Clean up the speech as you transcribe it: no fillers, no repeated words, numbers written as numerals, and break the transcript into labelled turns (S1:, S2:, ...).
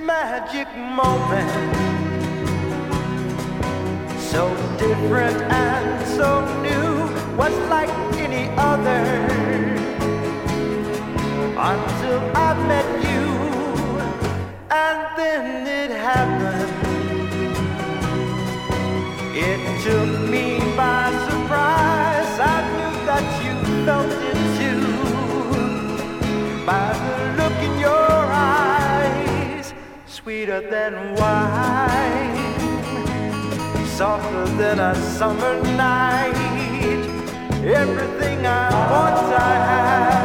S1: magic moment, so different and so new, was like any other, until I met you, and then it happened. It took me by surprise. I knew that you felt it too, by the look in your eyes, sweeter than wine, softer than a summer night. Everything I want I have.